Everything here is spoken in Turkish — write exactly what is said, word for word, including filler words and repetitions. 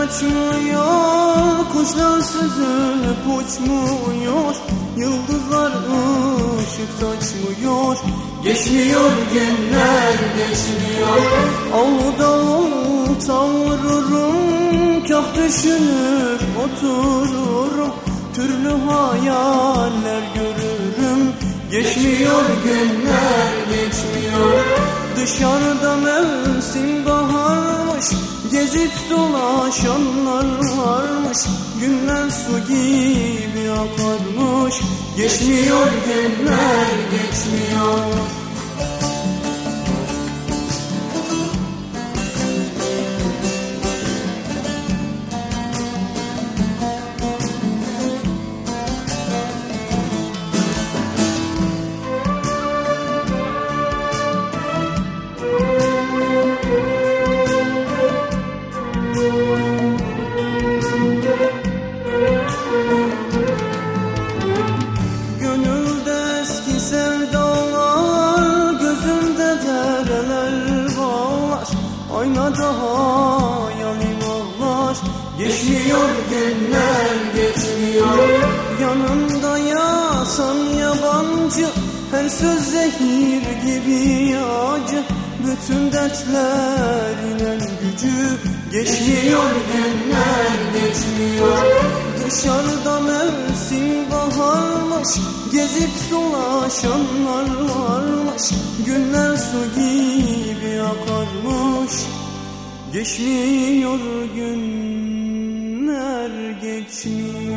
açmıyor, kuşlar süzülüp uçmuyor, yıldızlar ışık saçmıyor. Geçmiyor günler, geçmiyor. Avluda olta vururum, kah düşünür otururum, türlü hayaller görürüm. Geçmiyor günler, geçmiyor. Dışarıda mevsim baharmış, gezip dolaşanlar varmış, günler su gibi akarmış. Geçmiyor günler, geçmiyor. Aynada hayal imanlar. Geçmiyor günler, geçmiyor. Yanımda yasan yabancı, her söz zehir gibi acı, bütün dertlerin en gücü. Geçmiyor günler, geçmiyor. Dışarıda mevsim baharmış, gezip dolaşanlar varmış, günler su gibi akarmış. Geçmiyor günler, geçmiyor.